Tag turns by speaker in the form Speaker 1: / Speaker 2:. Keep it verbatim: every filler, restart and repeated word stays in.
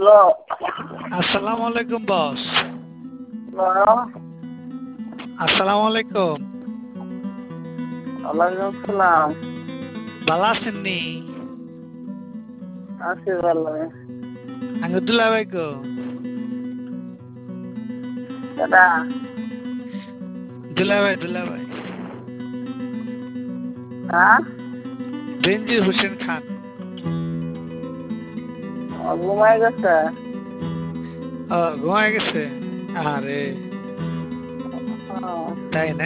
Speaker 1: Hello.
Speaker 2: আসসালামু আলাইকুম বস।
Speaker 1: Hello.
Speaker 2: আসসালামু আলাইকুম।
Speaker 1: ওয়ালাইকুম আসসালাম।
Speaker 2: ভালো আছেন নি?
Speaker 1: আছি ভালো।
Speaker 2: আঙ্গ দুলাভাই কো?
Speaker 1: কেডা?
Speaker 2: দুলাভাই দুলাভাই।
Speaker 1: হ্যাঁ?
Speaker 2: বেনজির হোসেন খান।
Speaker 1: ও ঘুমাই গেছে।
Speaker 2: ও ঘুমায় গেছে? আরে
Speaker 1: ও
Speaker 2: তাই না?